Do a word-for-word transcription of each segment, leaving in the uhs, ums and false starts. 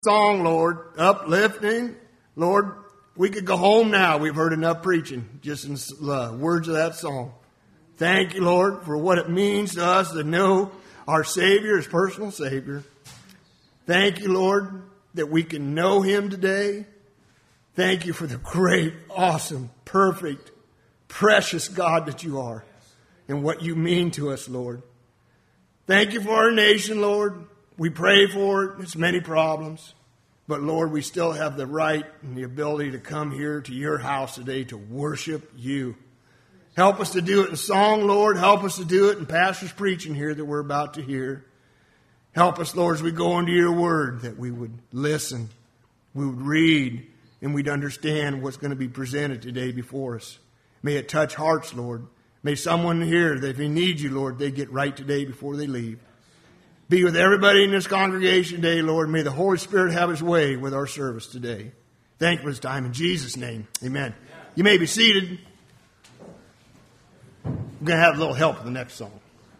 Song, Lord, uplifting. Lord, we could go home now. We've heard enough preaching just in the words of that song. Thank you, Lord, for what it means to us to know our Savior as personal Savior. Thank you, Lord, that we can know Him today. Thank you for the great, awesome, perfect, precious God that you are and what you mean to us, Lord. Thank you for our nation, Lord. We pray for it. It's many problems. But, Lord, we still have the right and the ability to come here to your house today to worship you. Help us to do it in song, Lord. Help us to do it in pastor's preaching here that we're about to hear. Help us, Lord, as we go into your word, that we would listen, we would read, and we'd understand what's going to be presented today before us. May it touch hearts, Lord. May someone here, that if they need you, Lord, they get right today before they leave. Be with everybody in this congregation today, Lord. May the Holy Spirit have His way with our service today. Thank you for this time. In Jesus' name, amen. You may be seated. We're going to have a little help with the next song.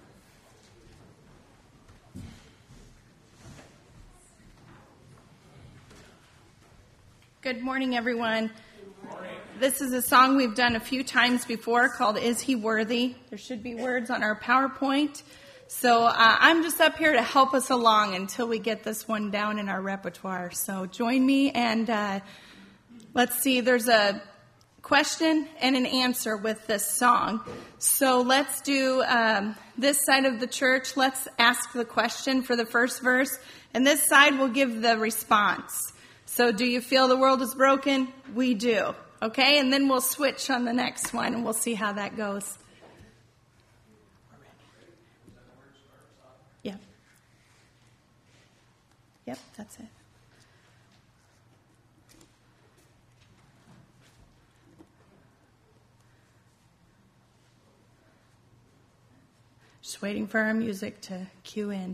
Good morning, everyone. Good morning. This is a song we've done a few times before called Is He Worthy? There should be words on our PowerPoint. So uh, I'm just up here to help us along until we get this one down in our repertoire. So join me and uh, let's see, there's a question and an answer with this song. So let's do um, this side of the church. Let's ask the question for the first verse. And this side will give the response. So do you feel the world is broken? We do. Okay, and then we'll switch on the next one and we'll see how that goes. Yeah. Yep, that's it. Just waiting for our music to cue in.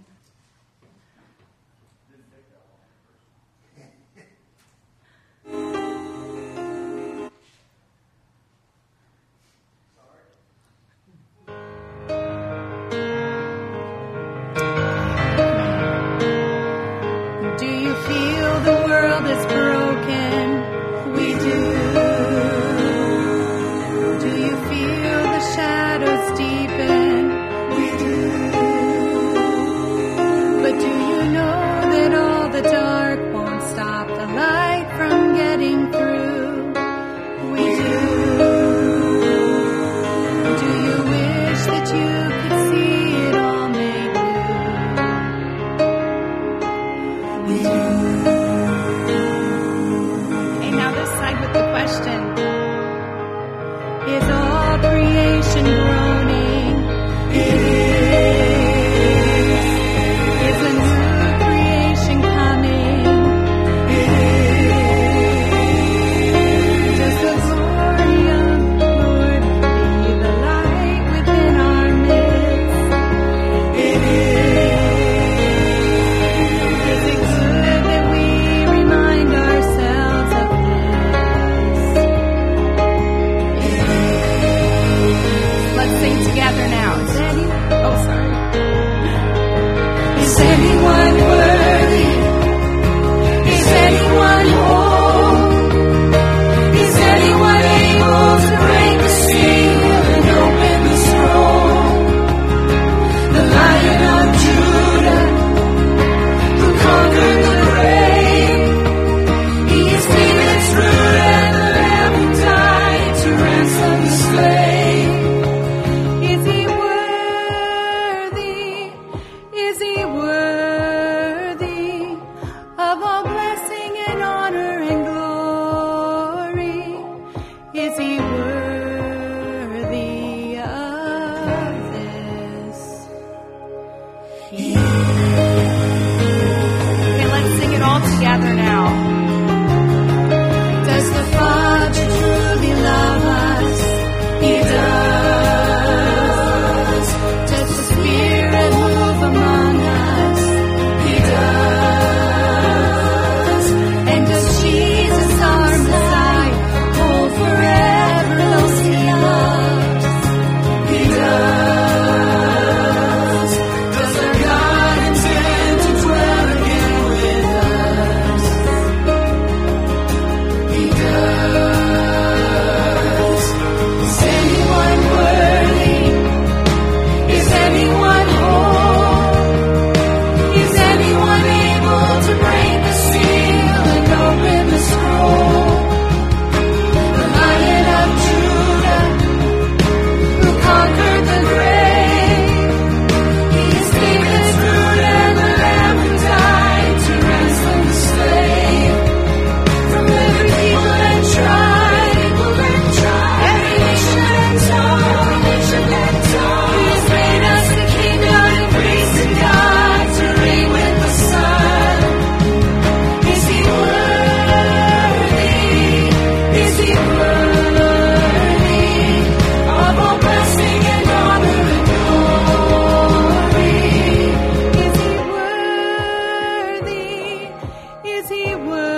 he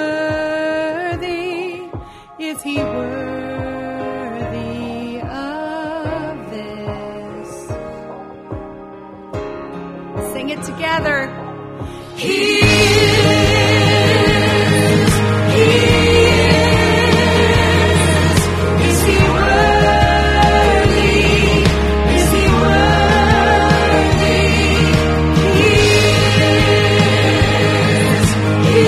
worthy? Is he worthy of this? Sing it together. He is, he is, is he worthy? Is he worthy? He is, he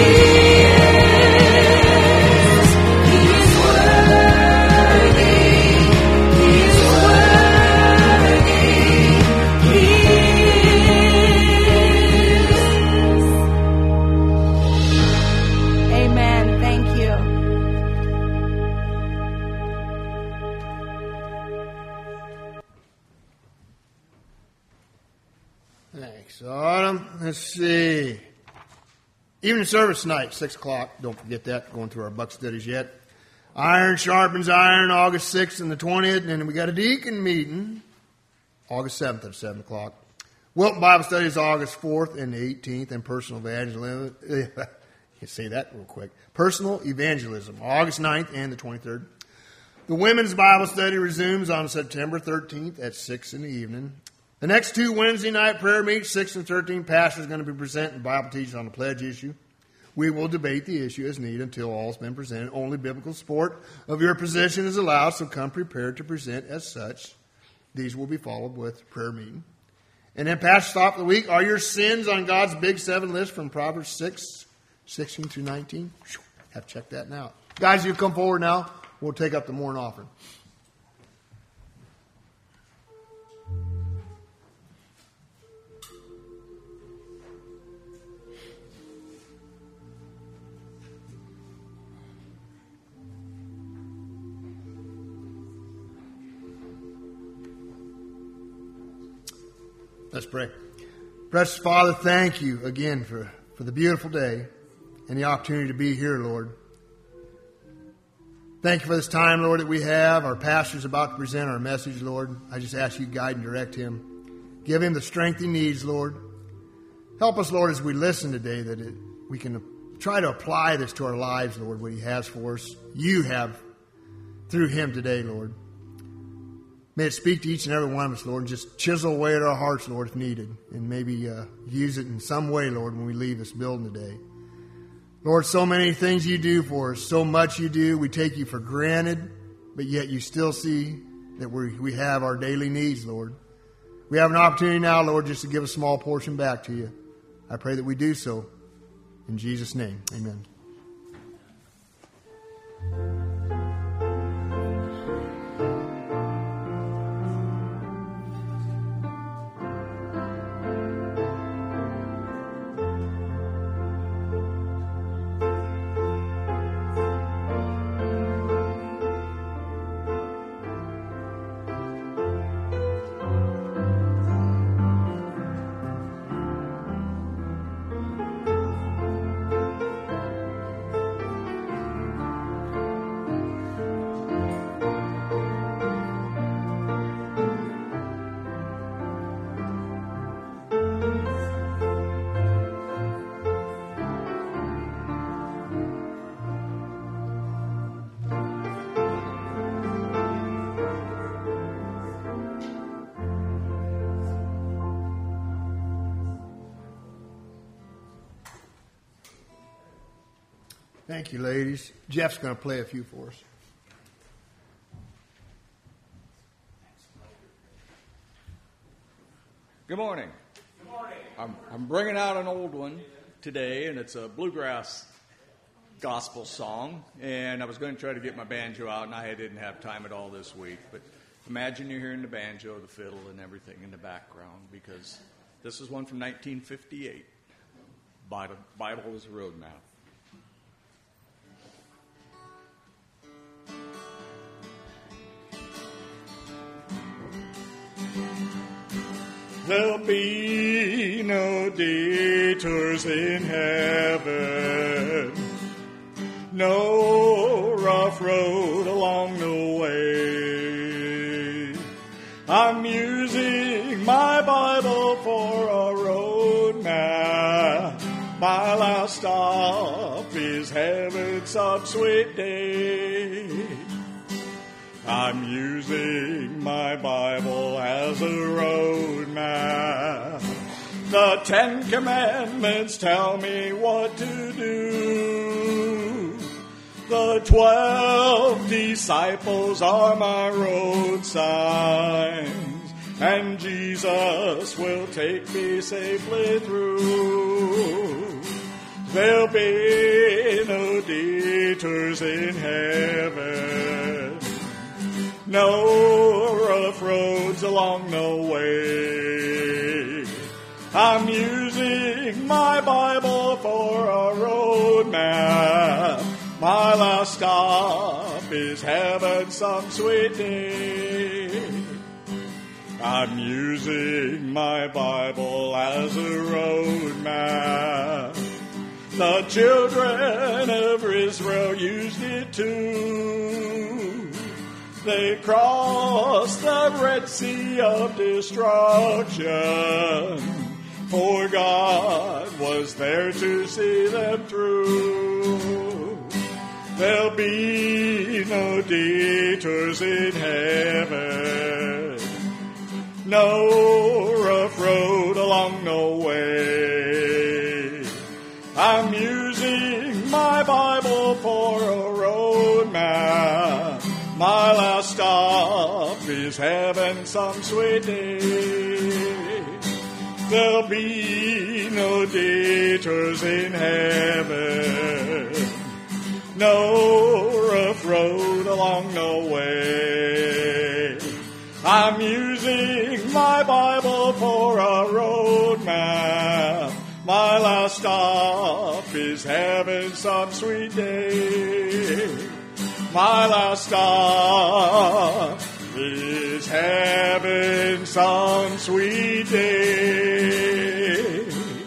is, he is worthy, he is worthy, he is. Amen. Thank you. Thanks, Autumn. Let's see. Evening service tonight, six o'clock. Don't forget that. Going through our buck studies yet. Iron sharpens iron, August sixth and the twentieth. And then we got a deacon meeting, August seventh at seven o'clock. Wilton Bible studies, August fourth and the eighteenth. And personal evangelism. You say that real quick. Personal evangelism, August ninth and the twenty-third. The women's Bible study resumes on September thirteenth at six in the evening. The next two Wednesday night prayer meets, six and thirteen, Pastor is going to be presenting Bible teaching on the pledge issue. We will debate the issue as needed until all has been presented. Only biblical support of your position is allowed, so come prepared to present as such. These will be followed with prayer meeting. And then Pastor Stop of the Week, are your sins on God's big seven list from Proverbs six, sixteen through nineteen? Have to check that now. Guys, you come forward now. We'll take up the morning offering. Let's pray. Precious Father, thank you again for, for the beautiful day and the opportunity to be here, Lord. Thank you for this time, Lord, that we have. Our pastor's about to present our message, Lord. I just ask you to guide and direct him. Give him the strength he needs, Lord. Help us, Lord, as we listen today, that it, we can try to apply this to our lives, Lord, what he has for us. You have through him today, Lord. May it speak to each and every one of us, Lord, and just chisel away at our hearts, Lord, if needed, and maybe uh, use it in some way, Lord, when we leave this building today. Lord, so many things you do for us, so much you do. We take you for granted, but yet you still see that we we have our daily needs, Lord. We have an opportunity now, Lord, just to give a small portion back to you. I pray that we do so. In Jesus' name, amen. Thank you, ladies. Jeff's going to play a few for us. Good morning. Good morning. I'm, I'm bringing out an old one today, and it's a bluegrass gospel song. And I was going to try to get my banjo out, and I didn't have time at all this week. But imagine you're hearing the banjo, the fiddle, and everything in the background, because this is one from nineteen fifty-eight. Bible, Bible is a roadmap. There'll be no detours in heaven, no rough road along the way. I'm using my Bible for a road map. My last stop is is heaven some sweet day. I'm using my Bible as a road map. The Ten Commandments tell me what to do. The twelve disciples are my road signs, and Jesus will take me safely through. There'll be no detours in heaven, no rough roads along the way. I'm using my Bible for a road map. My last stop is heaven some sweet day. I'm using my Bible as a road map. The children of Israel used it too. They crossed the Red Sea of destruction, for God was there to see them through. There'll be no detours in heaven, no rough road along the way. I'm using my Bible for a road map. My last stop is heaven some sweet day. There'll be no detours in heaven, no rough road along the way. I'm using my Bible for a road map. My last stop is heaven some sweet day. My last stop is heaven some sweet day.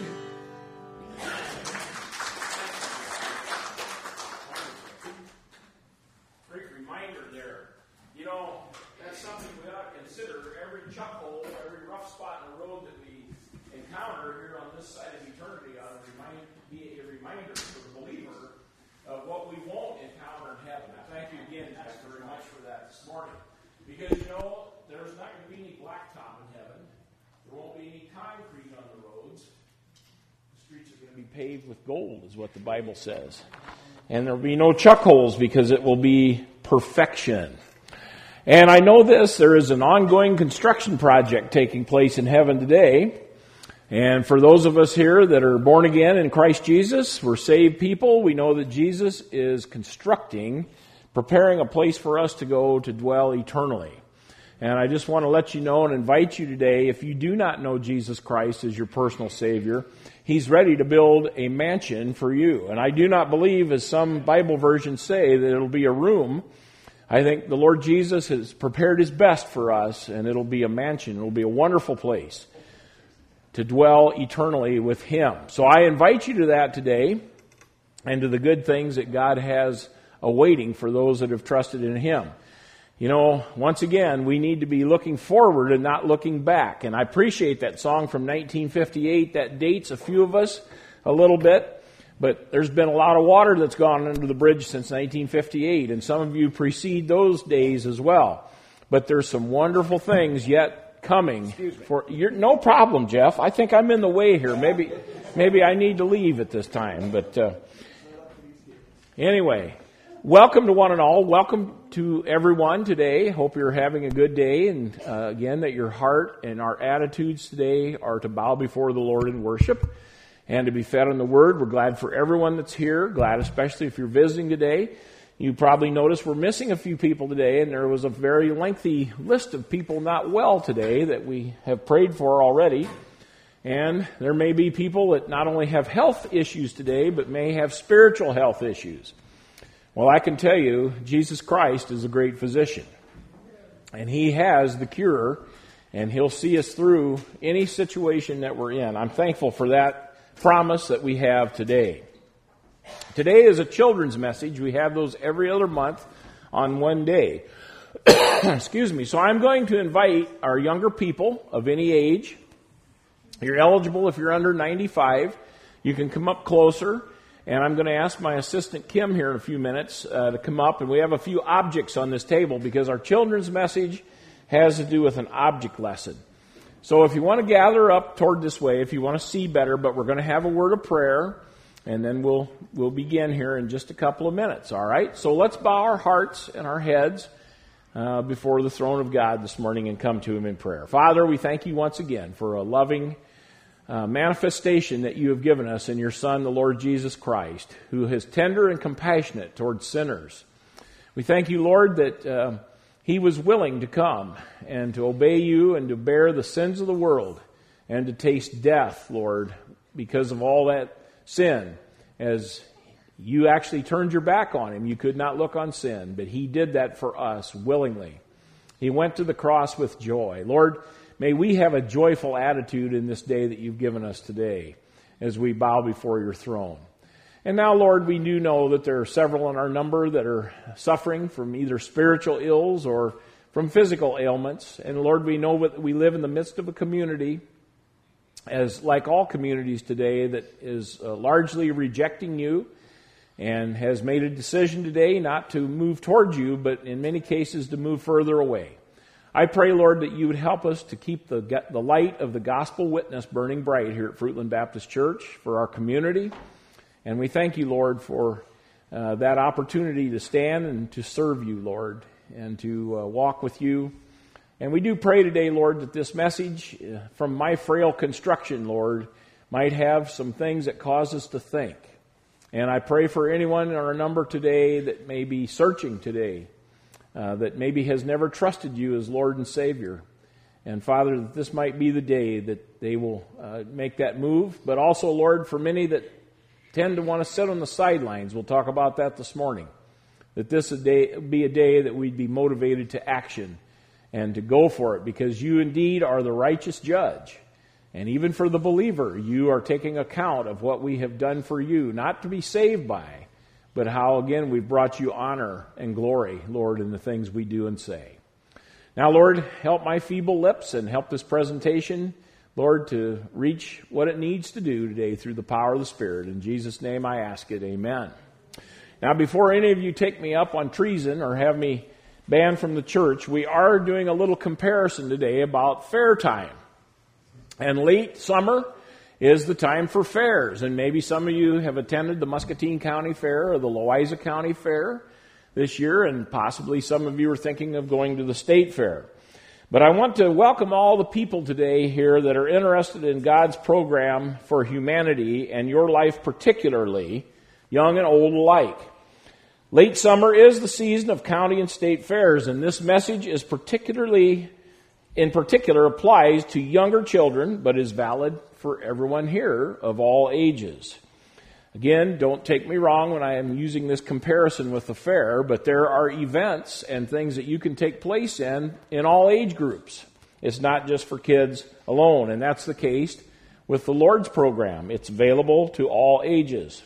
Great reminder there. You know, that's something we ought to consider. Every chuck hole, every rough spot in the road that we encounter here on this side of eternity ought to remind, be a reminder for the believer of what we won't encounter in heaven. I thank you again, Jeff, very much for that this morning. Because, you know, there's not going to be any blacktop in heaven. There won't be any concrete on the roads. The streets are going to be paved with gold, is what the Bible says. And there will be no chuck holes because it will be perfection. And I know this, there is an ongoing construction project taking place in heaven today. And for those of us here that are born again in Christ Jesus, we're saved people, we know that Jesus is constructing, preparing a place for us to go to dwell eternally. And I just want to let you know and invite you today, if you do not know Jesus Christ as your personal Savior, He's ready to build a mansion for you. And I do not believe, as some Bible versions say, that it'll be a room. I think the Lord Jesus has prepared His best for us, and it'll be a mansion. It'll be a wonderful place to dwell eternally with Him. So I invite you to that today, and to the good things that God has awaiting for those that have trusted in Him. You know, once again, we need to be looking forward and not looking back. And I appreciate that song from nineteen fifty-eight. That dates a few of us a little bit. But there's been a lot of water that's gone under the bridge since nineteen fifty-eight. And some of you precede those days as well. But there's some wonderful things yet coming. For you're, no problem, Jeff. I think I'm in the way here. Maybe, maybe I need to leave at this time. But uh, anyway, welcome to one and all. Welcome to everyone today. Hope you're having a good day. And uh, again, that your heart and our attitudes today are to bow before the Lord in worship and to be fed on the Word. We're glad for everyone that's here. Glad especially if you're visiting today. You probably noticed we're missing a few people today, and there was a very lengthy list of people not well today that we have prayed for already. And there may be people that not only have health issues today, but may have spiritual health issues. Well, I can tell you, Jesus Christ is a great physician. And He has the cure, and He'll see us through any situation that we're in. I'm thankful for that promise that we have today. Today is a children's message. We have those every other month on one day. Excuse me. So I'm going to invite our younger people of any age. You're eligible if you're under ninety-five. You can come up closer. And I'm going to ask my assistant, Kim, here in a few minutes uh, to come up. And we have a few objects on this table because our children's message has to do with an object lesson. So if you want to gather up toward this way, if you want to see better, but we're going to have a word of prayer, and then we'll we'll begin here in just a couple of minutes, all right? So let's bow our hearts and our heads uh, before the throne of God this morning and come to Him in prayer. Father, we thank You once again for a loving uh, manifestation that You have given us in Your Son, the Lord Jesus Christ, who is tender and compassionate towards sinners. We thank You, Lord, that Uh, He was willing to come and to obey You and to bear the sins of the world and to taste death, Lord, because of all that sin. As You actually turned Your back on Him, You could not look on sin, but He did that for us willingly. He went to the cross with joy. Lord, may we have a joyful attitude in this day that You've given us today as we bow before Your throne. And now, Lord, we do know that there are several in our number that are suffering from either spiritual ills or from physical ailments. And Lord, we know that we live in the midst of a community, as like all communities today, that is uh, largely rejecting You and has made a decision today not to move towards You, but in many cases to move further away. I pray, Lord, that You would help us to keep the, the light of the gospel witness burning bright here at Fruitland Baptist Church for our community. And we thank You, Lord, for uh, that opportunity to stand and to serve You, Lord, and to uh, walk with You. And we do pray today, Lord, that this message uh, from my frail construction, Lord, might have some things that cause us to think. And I pray for anyone in our number today that may be searching today, uh, that maybe has never trusted You as Lord and Savior. And Father, that this might be the day that they will uh, make that move. But also, Lord, for many that tend to want to sit on the sidelines. We'll talk about that this morning. That this would be a day that we'd be motivated to action and to go for it, because You indeed are the righteous judge. And even for the believer, You are taking account of what we have done for You, not to be saved by, but how, again, we've brought You honor and glory, Lord, in the things we do and say. Now, Lord, help my feeble lips and help this presentation, Lord, to reach what it needs to do today through the power of the Spirit. In Jesus' name I ask it, amen. Now, before any of you take me up on treason or have me banned from the church, we are doing a little comparison today about fair time. And late summer is the time for fairs. And maybe some of you have attended the Muscatine County Fair or the Loiza County Fair this year, and possibly some of you are thinking of going to the State Fair. But I want to welcome all the people today here that are interested in God's program for humanity and your life particularly, young and old alike. Late summer is the season of county and state fairs, and this message is particularly, in particular, applies to younger children, but is valid for everyone here of all ages. Again, don't take me wrong when I am using this comparison with the fair, but there are events and things that you can take place in in all age groups. It's not just for kids alone, and that's the case with the Lord's program. It's available to all ages.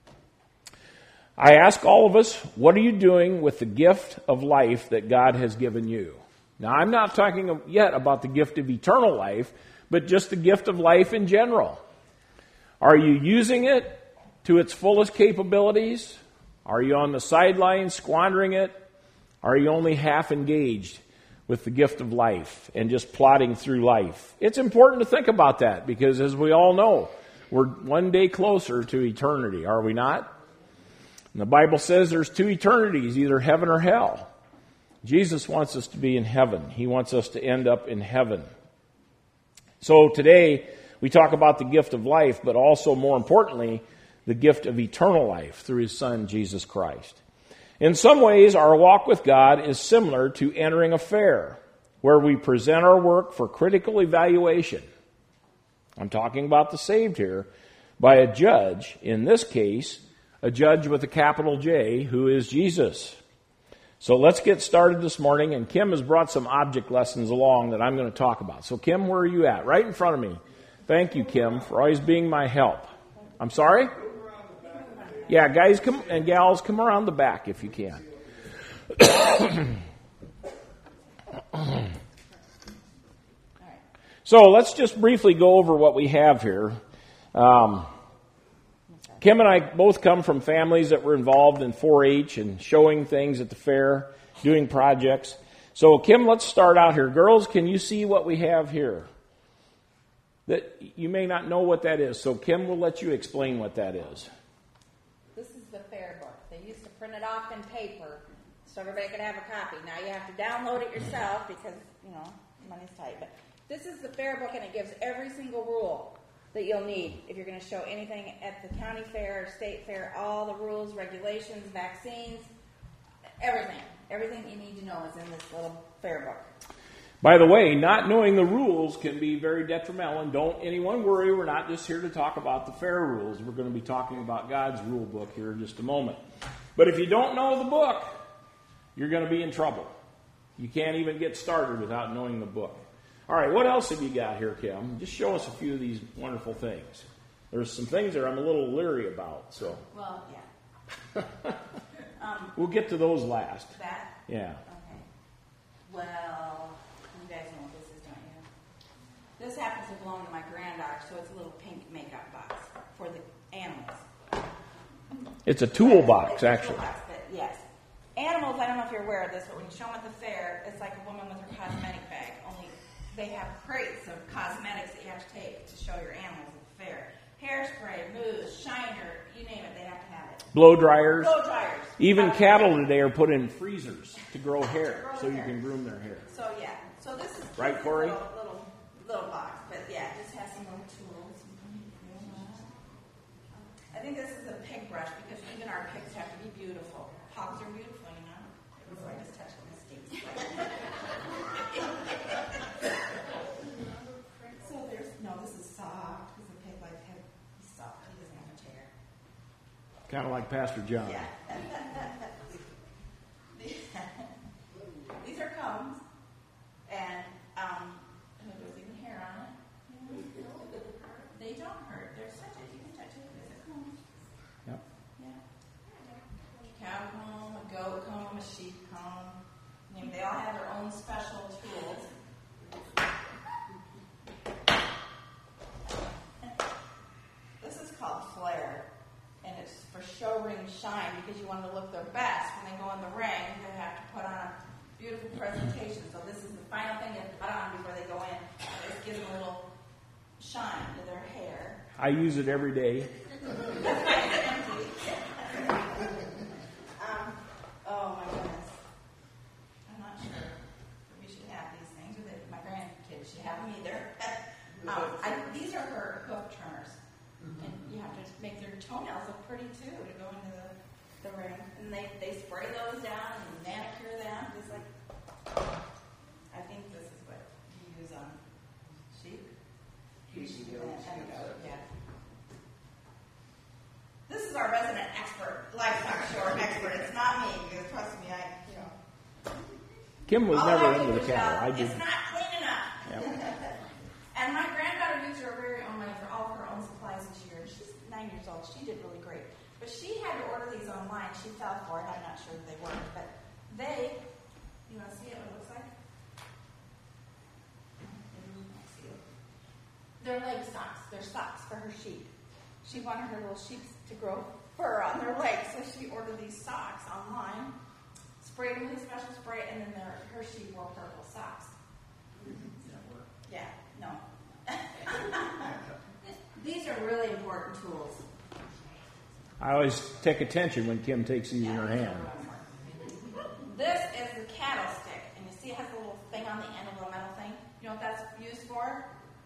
I ask all of us, what are you doing with the gift of life that God has given you? Now, I'm not talking yet about the gift of eternal life, but just the gift of life in general. Are you using it to its fullest capabilities? Are you on the sidelines squandering it? Are you only half engaged with the gift of life and just plodding through life? It's important to think about that because, as we all know, we're one day closer to eternity, are we not? And the Bible says there's two eternities, either heaven or hell. Jesus wants us to be in heaven. He wants us to end up in heaven. So today we talk about the gift of life, but also more importantly, the gift of eternal life through His Son, Jesus Christ. In some ways, our walk with God is similar to entering a fair, where we present our work for critical evaluation. I'm talking about the saved here, by a judge, in this case, a judge with a capital J, who is Jesus. So let's get started this morning, and Kim has brought some object lessons along that I'm going to talk about. So Kim, where are you at? Right in front of me. Thank you, Kim, for always being my help. I'm sorry? Yeah, guys come and gals, come around the back if you can. So let's just briefly go over what we have here. Um, Kim and I both come from families that were involved in four H and showing things at the fair, doing projects. So, Kim, let's start out here. Girls, can you see what we have here? That you may not know what that is. So, Kim will let you explain what that is. This is the fair book. They used to print it off in paper so everybody could have a copy. Now you have to download it yourself because, you know, money's tight. But this is the fair book, and it gives every single rule that you'll need if you're going to show anything at the county fair or state fair. All the rules, regulations, vaccines, everything. Everything you need to know is in this little fair book. By the way, not knowing the rules can be very detrimental, and don't anyone worry, we're not just here to talk about the fair rules. We're going to be talking about God's rule book here in just a moment. But if you don't know the book, you're going to be in trouble. You can't even get started without knowing the book. All right, what else have you got here, Kim? Just show us a few of these wonderful things. There's some things that I'm a little leery about, so. Well, yeah. um, we'll get to those last. That? Yeah. Okay. Well, you guys know what this is, don't you? This happens to belong to my granddaughter, so it's a little pink makeup box for the animals. It's a toolbox, it's a actually. Toolbox, but yes. Animals, I don't know if you're aware of this, but when you show them at the fair, it's like a woman with her cosmetic bag, only they have crates of cosmetics that you have to take to show your animals at the fair. Hairspray, mousse, shiner, you name it, they have to have it. Blow dryers. Blow dryers. Even cattle today are put in freezers to grow hair, grow so hair. you can groom their hair. So yeah, so this is Right, Corey? a little, little, little box, but yeah, it just has some little tools. I think this is a pig brush because even our pigs have to be beautiful. Hogs are beautiful, you know. Before I just touch my steaks. So there's no, this is soft because the pig like head is soft. He doesn't have a chair. Kind of like Pastor John. Yeah. These are combs, and um, there's even hair on it. They don't hurt. They're such a you can touch it. There's a comb. Yep. Yeah. Cow comb, a goat comb, a sheep comb. I mean, they all have their own special tools. This is called flare, and it's for show ring shine because you want them to look their best when they go in the ring. They have to put on a beautiful presentation. So this is the final thing they put on before they go in. It gives them a little shine to their hair. I use it every day. um, oh my goodness. I'm not sure we should have these things. Or that my grandkids should have them either. um, I, these are her hoof turners. And you have to make their toenails look pretty too to go into the, the ring. And they, they spray those down and manicure them. Just like, I think this is what you use on sheep. Casey And- goats. and goat, yeah. This is our resident expert, livestock show expert. It's not me, because trust me, I, you know. Kim was all never I do into the is cattle. yell, I did. It's not clean enough. Yep. And my granddaughter used her very own money for all of her own supplies this year. She's nine years old. She did really great. But she had to order these online. She fell for it. I'm not sure that they worked. But they, you want to see it, what it looks like? They're leg socks. They're socks for her sheep. She wanted her little sheep to grow fur on their legs, so she ordered these socks online, sprayed them with a special spray, and then their, her sheep wore purple socks. Yeah, no. These are really important tools. I always take attention when Kim takes these in her hand. This is the cattle stick, and you see it has a little thing on the end, a little metal thing. You know what that's used for?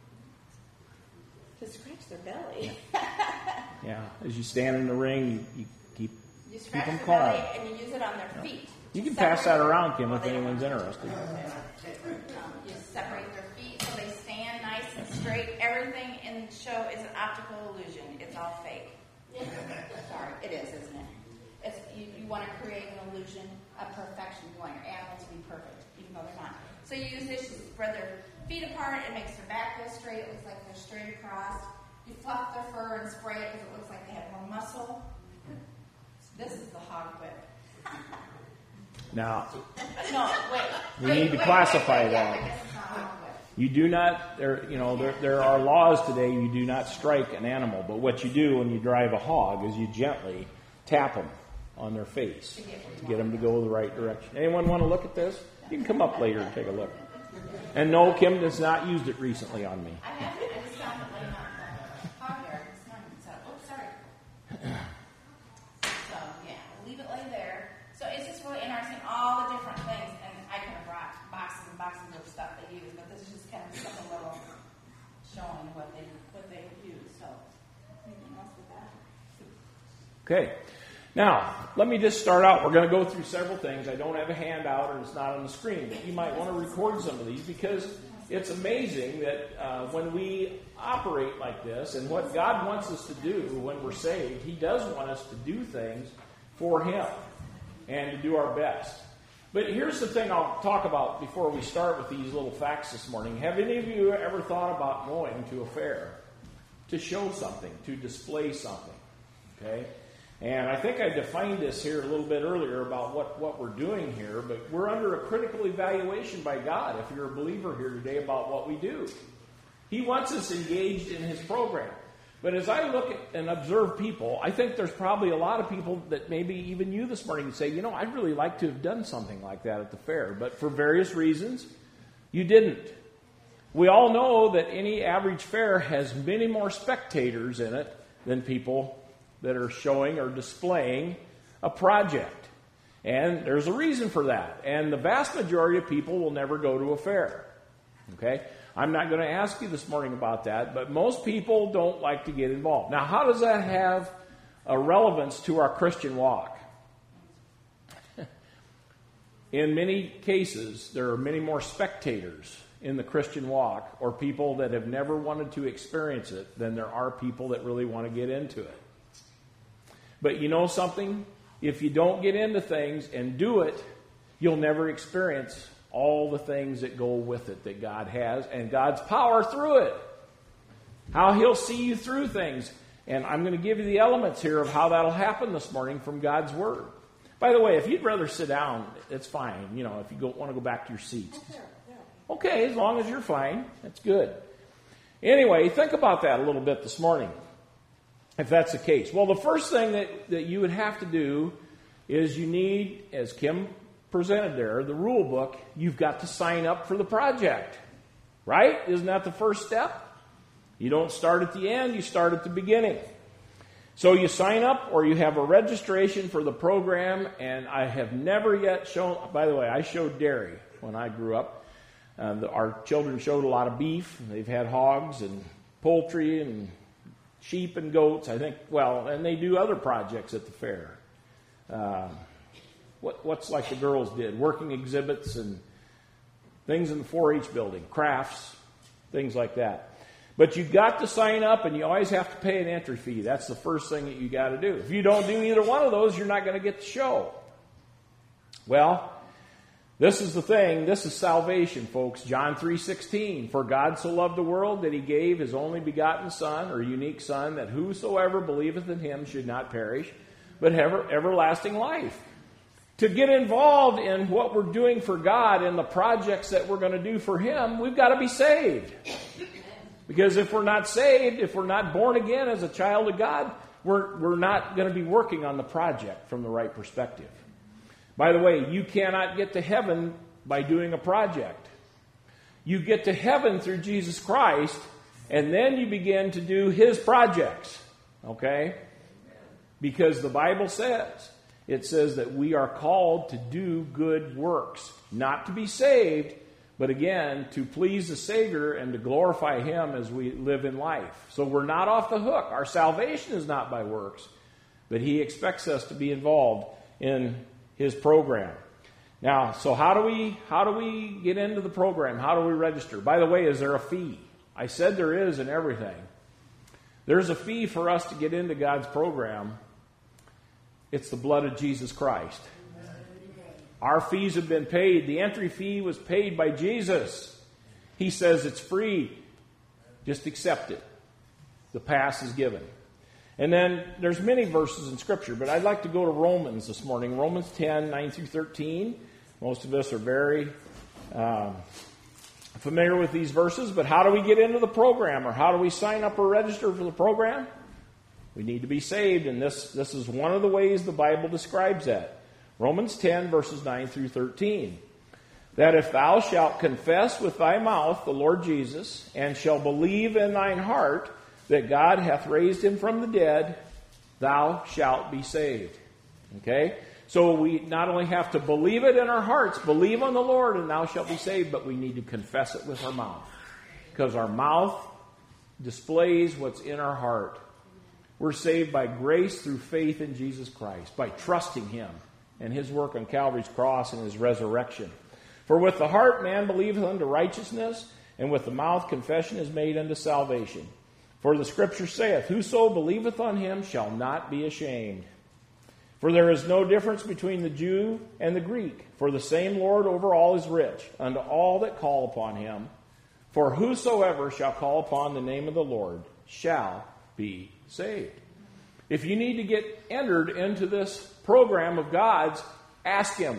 To scratch their belly. Yeah, as you stand in the ring, you, you keep You keep scratch them their calm. belly, and you use it on their feet. You can pass that around, Kim, Well, if they don't anyone's want to. interested. Um, you separate their feet so they stand nice and straight. Everything in the show is an optical illusion. It's all fake. Sorry, it is, isn't it? It's, you, you want to create an illusion of perfection. You want your animal to be perfect, even though they're not. So you use this, you spread their feet apart. It makes their back go straight. It looks like they're straight across. You fluff their fur and spray it because it looks like they have more muscle. This is the hog whip. Now, No, wait. We wait, need to wait, classify wait, wait, that. Yeah, I guess it's not hog whip. You do not, there, you know, there, there are laws today, you do not strike an animal. But what you do when you drive a hog is you gently tap them on their face to get them to go the right direction. Anyone want to look at this? You can come up later and take a look. And no, Kim has not used it recently on me. I have it. I just found it laying out in the hog yard this morning. So, oh, sorry. So, yeah, leave it lay there. So it's just really interesting, all the different things. And I could have brought boxes and boxes of stuff they use, but this is just kind of something little showing what they what they use. So, anything else with that? Okay. Now, let me just start out. We're going to go through several things. I don't have a handout or it's not on the screen, but you might want to record some of these because it's amazing that uh, when we operate like this and what God wants us to do when we're saved, He does want us to do things for Him and to do our best. But here's the thing I'll talk about before we start with these little facts this morning. Have any of you ever thought about going to a fair to show something, to display something? Okay? And I think I defined this here a little bit earlier about what, what we're doing here, but we're under a critical evaluation by God, if you're a believer here today, about what we do. He wants us engaged in His program. But as I look at and observe people, I think there's probably a lot of people that maybe even you this morning say, you know, I'd really like to have done something like that at the fair, but for various reasons, you didn't. We all know that any average fair has many more spectators in it than people that are showing or displaying a project. And there's a reason for that. And the vast majority of people will never go to a fair. Okay? I'm not going to ask you this morning about that, but most people don't like to get involved. Now, how does that have a relevance to our Christian walk? In many cases, there are many more spectators in the Christian walk or people that have never wanted to experience it than there are people that really want to get into it. But you know something? If you don't get into things and do it, you'll never experience all the things that go with it that God has and God's power through it. How He'll see you through things. And I'm going to give you the elements here of how that'll happen this morning from God's Word. By the way, if you'd rather sit down, it's fine. You know, if you go, want to go back to your seats. Okay, as long as you're fine. That's good. Anyway, think about that a little bit this morning, if that's the case. Well, the first thing that, that you would have to do is you need, as Kim presented there, the rule book. You've got to sign up for the project. Right? Isn't that the first step? You don't start at the end, you start at the beginning. So you sign up or you have a registration for the program, and I have never yet shown, by the way, I showed dairy when I grew up. Uh, the, our children showed a lot of beef. They've had hogs and poultry and sheep and goats, I think, well, and they do other projects at the fair. Uh, what, what's like the girls did, working exhibits and things in the four H building, crafts, things like that. But you've got to sign up, and you always have to pay an entry fee. That's the first thing that you got to do. If you don't do either one of those, you're not going to get the show. Well, this is the thing. This is salvation, folks. John three sixteen. For God so loved the world that He gave His only begotten Son, or unique Son, that whosoever believeth in Him should not perish, but have everlasting life. To get involved in what we're doing for God and the projects that we're going to do for Him, we've got to be saved. Because if we're not saved, if we're not born again as a child of God, we're, we're not going to be working on the project from the right perspective. By the way, you cannot get to heaven by doing a project. You get to heaven through Jesus Christ, and then you begin to do His projects. Okay? Because the Bible says, it says that we are called to do good works. Not to be saved, but again, to please the Savior and to glorify Him as we live in life. So we're not off the hook. Our salvation is not by works, but He expects us to be involved in His program. Now, so how do we how do we get into the program? How do we register? By the way, is there a fee? I said there is in everything. There's a fee for us to get into God's program. It's the blood of Jesus Christ. Our fees have been paid. The entry fee was paid by Jesus. He says it's free. Just accept it. The pass is given. And then there's many verses in Scripture, but I'd like to go to Romans this morning. Romans ten, nine through thirteen. Most of us are very um, familiar with these verses, but how do we get into the program, or how do we sign up or register for the program? We need to be saved, and this, this is one of the ways the Bible describes that. Romans ten, verses nine through thirteen. That if thou shalt confess with thy mouth the Lord Jesus, and shall believe in thine heart that God hath raised him from the dead, thou shalt be saved. Okay? So we not only have to believe it in our hearts, believe on the Lord and thou shalt be saved, but we need to confess it with our mouth. Because our mouth displays what's in our heart. We're saved by grace through faith in Jesus Christ, by trusting him and his work on Calvary's cross and his resurrection. For with the heart man believeth unto righteousness, and with the mouth confession is made unto salvation. For the Scripture saith, whoso believeth on him shall not be ashamed. For there is no difference between the Jew and the Greek, for the same Lord over all is rich, unto all that call upon him. For whosoever shall call upon the name of the Lord shall be saved. If you need to get entered into this program of God's, ask him.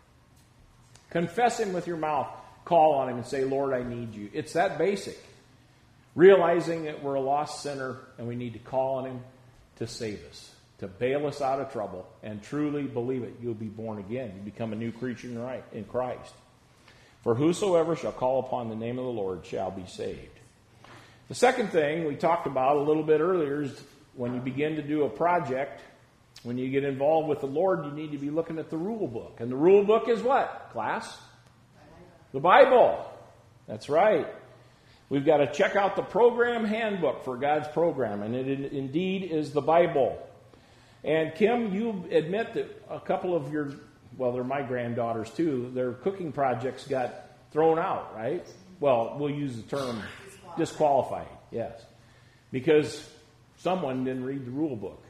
Confess him with your mouth. Call on him and say, Lord, I need you. It's that basic. Realizing that we're a lost sinner and we need to call on him to save us, to bail us out of trouble, and truly believe it. You'll be born again. You become a new creature in Christ. For whosoever shall call upon the name of the Lord shall be saved. The second thing we talked about a little bit earlier is when you begin to do a project, when you get involved with the Lord, you need to be looking at the rule book. And the rule book is what, class? The Bible. That's right. We've got to check out the program handbook for God's program, and it indeed is the Bible. And Kim, you admit that a couple of your, well, they're my granddaughters too, their cooking projects got thrown out, right? Well, we'll use the term disqualified, yes. Because someone didn't read the rule book.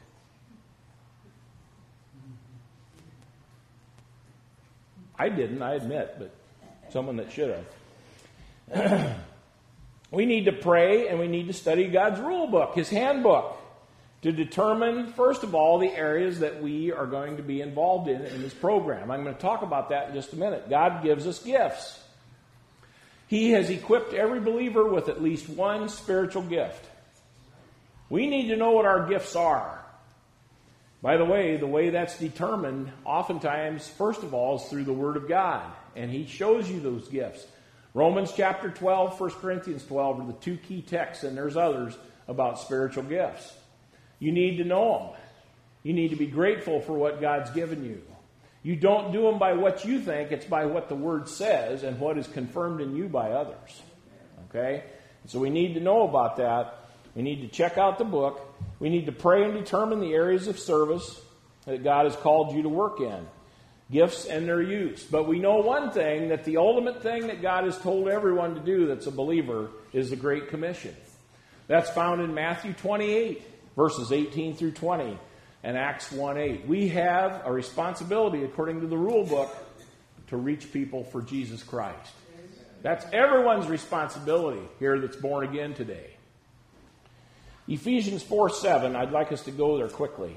I didn't, I admit, but someone that should have. We need to pray and we need to study God's rule book, his handbook, to determine, first of all, the areas that we are going to be involved in in this program. I'm going to talk about that in just a minute. God gives us gifts. He has equipped every believer with at least one spiritual gift. We need to know what our gifts are. By the way, the way that's determined, oftentimes, first of all, is through the Word of God. And he shows you those gifts. Romans chapter twelve, First Corinthians twelve are the two key texts, and there's others about spiritual gifts. You need to know them. You need to be grateful for what God's given you. You don't do them by what you think, it's by what the Word says and what is confirmed in you by others. Okay? So we need to know about that. We need to check out the book. We need to pray and determine the areas of service that God has called you to work in. Gifts and their use. But we know one thing, that the ultimate thing that God has told everyone to do that's a believer is the Great Commission. That's found in Matthew twenty-eight, verses eighteen through twenty, and Acts one eight. We have a responsibility, according to the rule book, to reach people for Jesus Christ. That's everyone's responsibility here that's born again today. Ephesians four seven, I'd like us to go there quickly.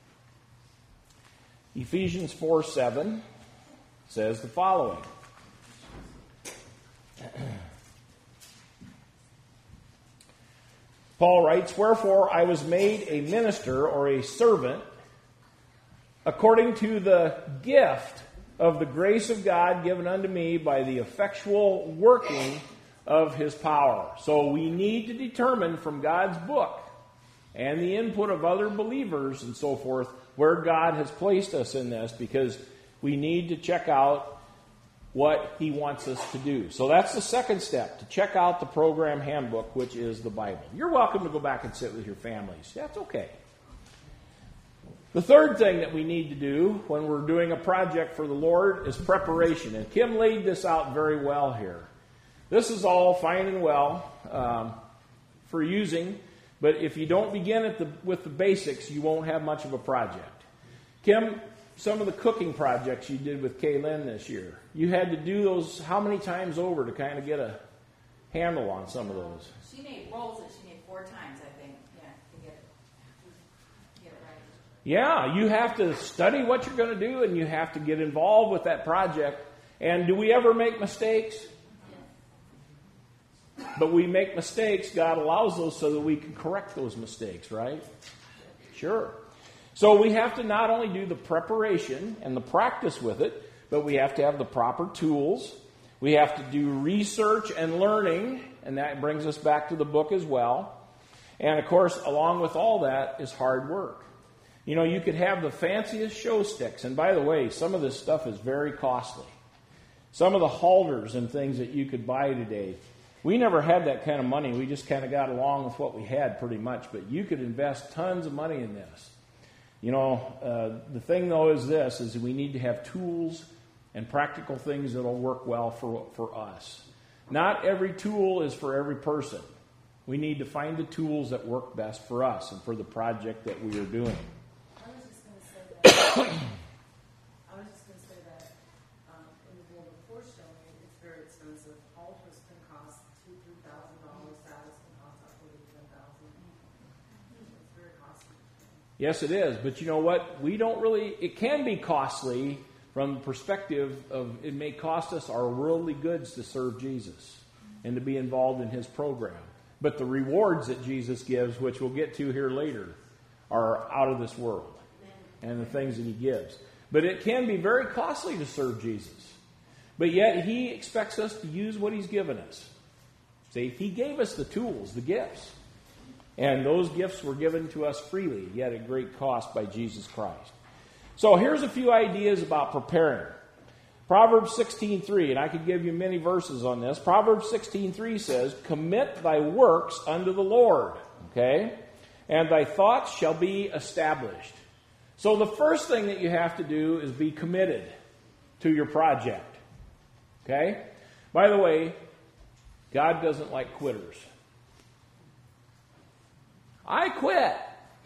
Ephesians four seven says the following. Paul writes, wherefore I was made a minister or a servant according to the gift of the grace of God given unto me by the effectual working of his power. So we need to determine from God's book and the input of other believers and so forth where God has placed us in this, because we need to check out what he wants us to do. So that's the second step, to check out the program handbook, which is the Bible. You're welcome to go back and sit with your families. That's okay. The third thing that we need to do when we're doing a project for the Lord is preparation. And Kim laid this out very well here. This is all fine and well um, for using, but if you don't begin at the, with the basics, you won't have much of a project. Kim, some of the cooking projects you did with Kaylin this year, you had to do those how many times over to kind of get a handle on some of those? She made rolls that she made four times, I think, yeah, to get it, get it right. Yeah, you have to study what you're going to do, and you have to get involved with that project. And do we ever make mistakes? But we make mistakes. God allows those so that we can correct those mistakes, right? Sure. So we have to not only do the preparation and the practice with it, but we have to have the proper tools. We have to do research and learning, and that brings us back to the book as well. And, of course, along with all that is hard work. You know, you could have the fanciest show sticks, and by the way, some of this stuff is very costly. Some of the halters and things that you could buy today, we never had that kind of money. We just kind of got along with what we had pretty much, but you could invest tons of money in this. You know, uh, the thing, though, is this, is we need to have tools and practical things that will work well for, for us. Not every tool is for every person. We need to find the tools that work best for us and for the project that we are doing. I was just going to say that. I was just going to say that um, in the world before showing, it's very expensive. Altars can cost two, three thousand dollars. Saddles can cost up to ten thousand. It's very costly. Yes, it is. But you know what? We don't really. It can be costly from the perspective of it may cost us our worldly goods to serve Jesus and to be involved in His program. But the rewards that Jesus gives, which we'll get to here later, are out of this world. And the things that He gives. But it can be very costly to serve Jesus. But yet He expects us to use what He's given us. See, He gave us the tools, the gifts. And those gifts were given to us freely, yet at great cost by Jesus Christ. So here's a few ideas about preparing. Proverbs sixteen three, and I could give you many verses on this. Proverbs sixteen three says, "Commit thy works unto the Lord," okay? "And thy thoughts shall be established." So the first thing that you have to do is be committed to your project, okay? By the way, God doesn't like quitters. I quit.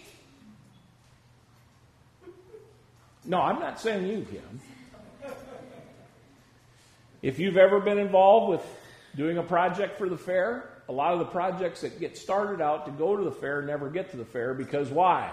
No, I'm not saying you, Kim. If you've ever been involved with doing a project for the fair, a lot of the projects that get started out to go to the fair never get to the fair because why?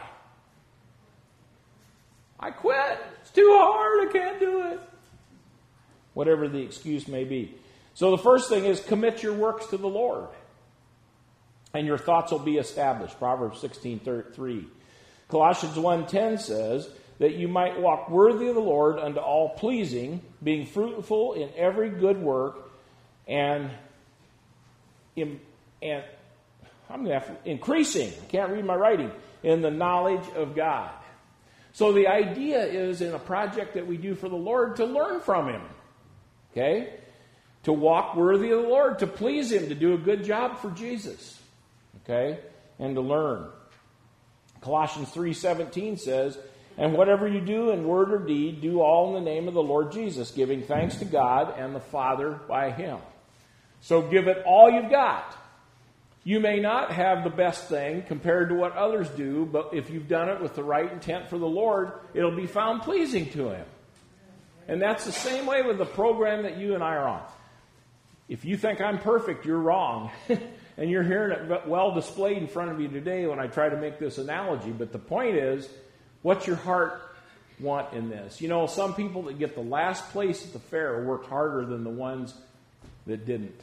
I quit. It's too hard. I can't do it. Whatever the excuse may be. So the first thing is commit your works to the Lord. And your thoughts will be established. Proverbs sixteen three. Colossians one ten says that you might walk worthy of the Lord unto all pleasing, being fruitful in every good work, and, in, and I'm going to have to, increasing, I can't read my writing, in the knowledge of God. So the idea is in a project that we do for the Lord to learn from Him. Okay? To walk worthy of the Lord, to please Him, to do a good job for Jesus. Okay? And to learn. Colossians three seventeen says, "And whatever you do in word or deed, do all in the name of the Lord Jesus, giving thanks to God and the Father by Him." So give it all you've got. You may not have the best thing compared to what others do, but if you've done it with the right intent for the Lord, it'll be found pleasing to Him. And that's the same way with the program that you and I are on. If you think I'm perfect, you're wrong. And you're hearing it well displayed in front of you today when I try to make this analogy. But the point is, what's your heart want in this? You know, some people that get the last place at the fair worked harder than the ones that didn't.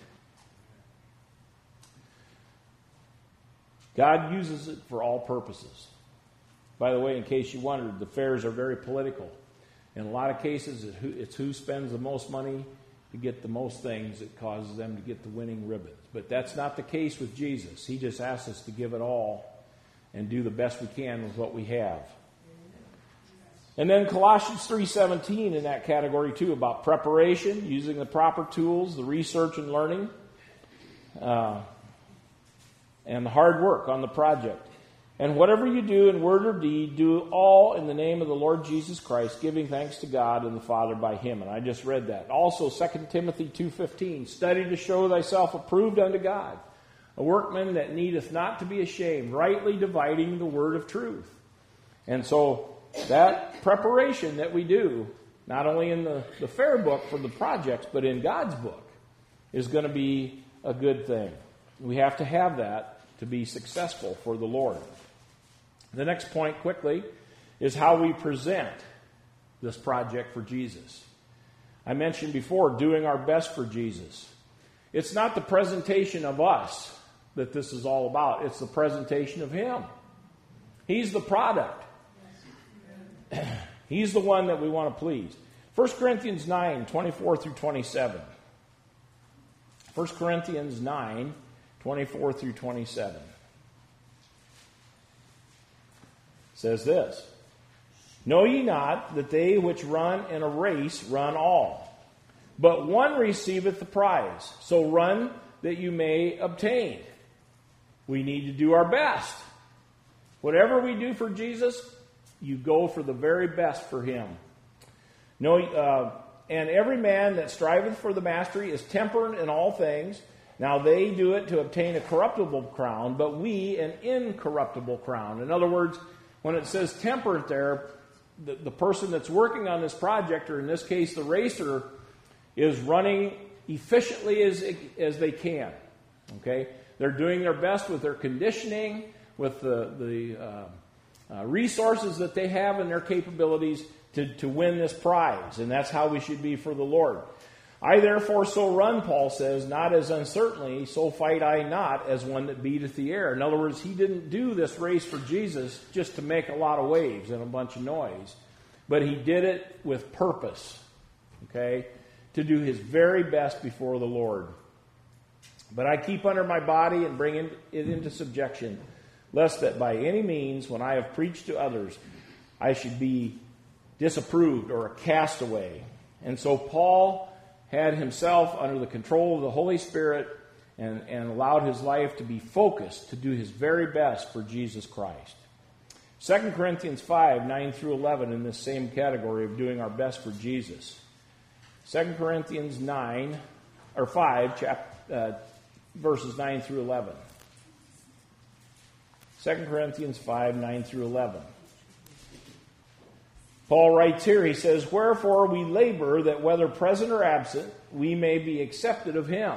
God uses it for all purposes. By the way, in case you wondered, the fairs are very political. In a lot of cases, it's who spends the most money to get the most things that causes them to get the winning ribbons. But that's not the case with Jesus. He just asks us to give it all and do the best we can with what we have. And then Colossians three seventeen in that category too, about preparation, using the proper tools, the research and learning, uh, and the hard work on the project. "And whatever you do in word or deed, do all in the name of the Lord Jesus Christ, giving thanks to God and the Father by Him." And I just read that. Also, Second Timothy two fifteen, "Study to show thyself approved unto God, a workman that needeth not to be ashamed, rightly dividing the word of truth." And so that preparation that we do, not only in the, the fair book for the projects, but in God's book, is going to be a good thing. We have to have that to be successful for the Lord. The next point, quickly, is how we present this project for Jesus. I mentioned before, doing our best for Jesus. It's not the presentation of us that this is all about. It's the presentation of Him. He's the product. He's the one that we want to please. First Corinthians nine, twenty-four through twenty-seven. First Corinthians nine, twenty-four through twenty-seven. Says this, Know ye not that they which run in a race run all, but one receiveth the prize. So run that you may obtain. We need to do our best. Whatever we do for Jesus, you go for the very best for Him. No, uh, and every man that striveth for the mastery is temperate in all things. Now they do it to obtain a corruptible crown, but we an incorruptible crown. In other words, when it says temperate there, the, the person that's working on this project, or in this case the racer, is running efficiently as, as they can. Okay? They're doing their best with their conditioning, with the, the uh, uh, resources that they have and their capabilities to, to win this prize. And that's how we should be for the Lord. I therefore so run, Paul says, not as uncertainly, so fight I not as one that beateth the air. In other words, he didn't do this race for Jesus just to make a lot of waves and a bunch of noise. But he did it with purpose. Okay? To do his very best before the Lord. But I keep under my body and bring it into subjection, lest that by any means, when I have preached to others, I should be disapproved or a castaway. And so Paul had himself under the control of the Holy Spirit and, and allowed his life to be focused to do his very best for Jesus Christ. Second Corinthians five, nine through eleven in this same category of doing our best for Jesus. Second Corinthians nine, or five, chap, uh, verses nine through eleven. Second Corinthians five, nine through eleven. Paul writes here, he says, Wherefore we labor that whether present or absent, we may be accepted of him.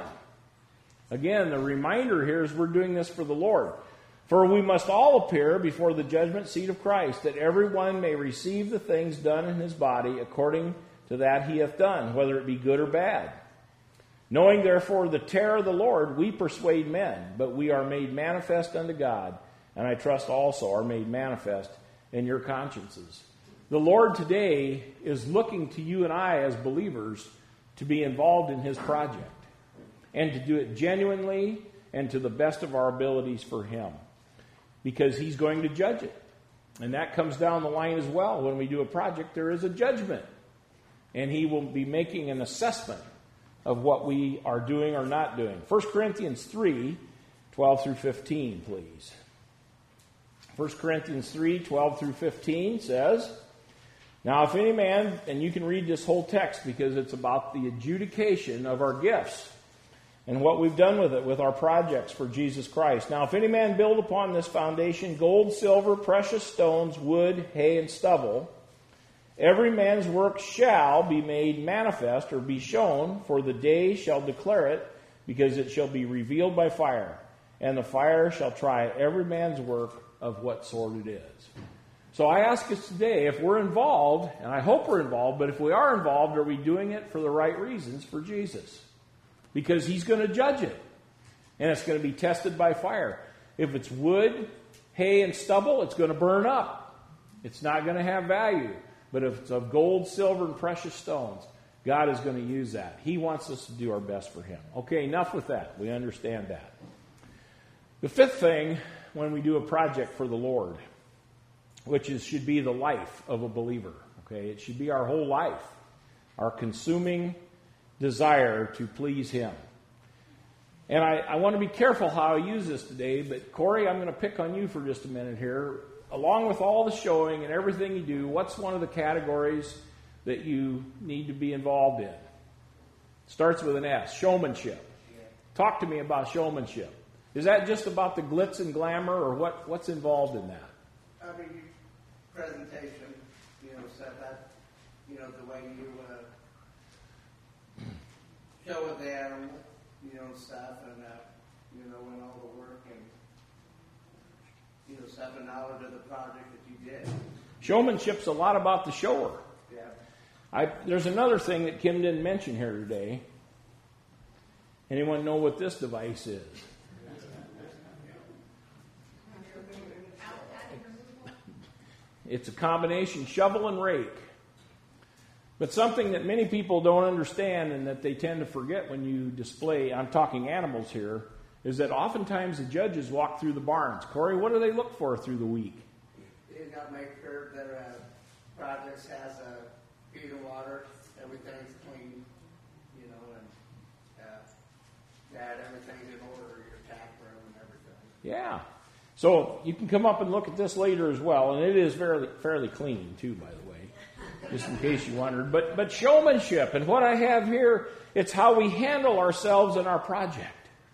Again, the reminder here is we're doing this for the Lord. For we must all appear before the judgment seat of Christ, that every one may receive the things done in his body according to that he hath done, whether it be good or bad. Knowing therefore the terror of the Lord, we persuade men, but we are made manifest unto God, and I trust also are made manifest in your consciences. The Lord today is looking to you and I as believers to be involved in his project and to do it genuinely and to the best of our abilities for him, because he's going to judge it. And that comes down the line as well. When we do a project, there is a judgment, and he will be making an assessment of what we are doing or not doing. First Corinthians three, twelve through fifteen, please. First Corinthians three, twelve through fifteen says, Now if any man, and you can read this whole text because it's about the adjudication of our gifts and what we've done with it, with our projects for Jesus Christ. Now if any man build upon this foundation gold, silver, precious stones, wood, hay, and stubble, every man's work shall be made manifest or be shown, for the day shall declare it, because it shall be revealed by fire. And the fire shall try every man's work of what sort it is. So I ask us today, if we're involved, and I hope we're involved, but if we are involved, are we doing it for the right reasons for Jesus? Because he's going to judge it. And it's going to be tested by fire. If it's wood, hay, and stubble, it's going to burn up. It's not going to have value. But if it's of gold, silver, and precious stones, God is going to use that. He wants us to do our best for him. Okay, enough with that. We understand that. The fifth thing, when we do a project for the Lord, which is should be the life of a believer. Okay, it should be our whole life, our consuming desire to please him. And I, I want to be careful how I use this today, but Corey, I'm going to pick on you for just a minute here. Along with all the showing and everything you do, what's one of the categories that you need to be involved in? It starts with an S, showmanship. Talk to me about showmanship. Is that just about the glitz and glamour, or what, what's involved in that? I mean, presentation, you know, so that, you know, the way you uh, show it there, you know, stuff, and, uh, you know, and all the work, and, you know, stuff, and knowledge of the project that you did. Showmanship's a lot about the shower. Yeah. I, there's another thing that Kim didn't mention here today. Anyone know what this device is? It's a combination shovel and rake. But something that many people don't understand and that they tend to forget when you display, I'm talking animals here, is that oftentimes the judges walk through the barns. Corey, what do they look for through the week? You got to make sure that uh, projects has a feed of water, everything's clean, you know, and uh, that everything's in order, your tap room and everything. Yeah. So you can come up and look at this later as well, and it is fairly fairly clean too, by the way, just in case you wondered. But but showmanship, and what I have here, it's how we handle ourselves in our project.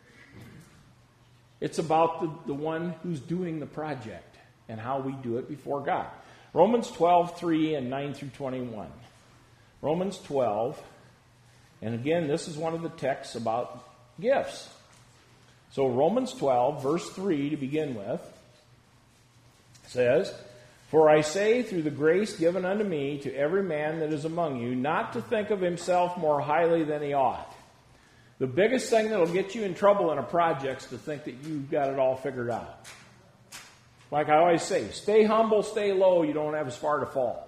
It's about the, the one who's doing the project and how we do it before God. Romans twelve, three and nine through twenty-one. Romans twelve, and again, this is one of the texts about gifts. So Romans twelve, verse three to begin with, says, "For I say through the grace given unto me to every man that is among you, not to think of himself more highly than he ought." The biggest thing that will get you in trouble in a project is to think that you've got it all figured out. Like I always say, stay humble, stay low, you don't have as far to fall.